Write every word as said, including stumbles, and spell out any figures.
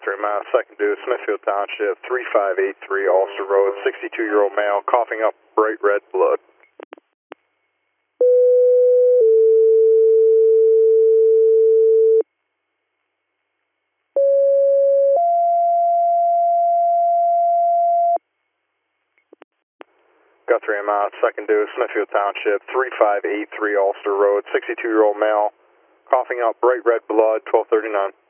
Guthrie, Mass, second due, Smithfield Township, three five eight three Ulster Road, sixty-two-year-old male, coughing up bright red blood. Guthrie, Mass, second due, Smithfield Township, three five eight three Ulster Road, sixty-two-year-old male, coughing up bright red blood, twelve thirty-nine.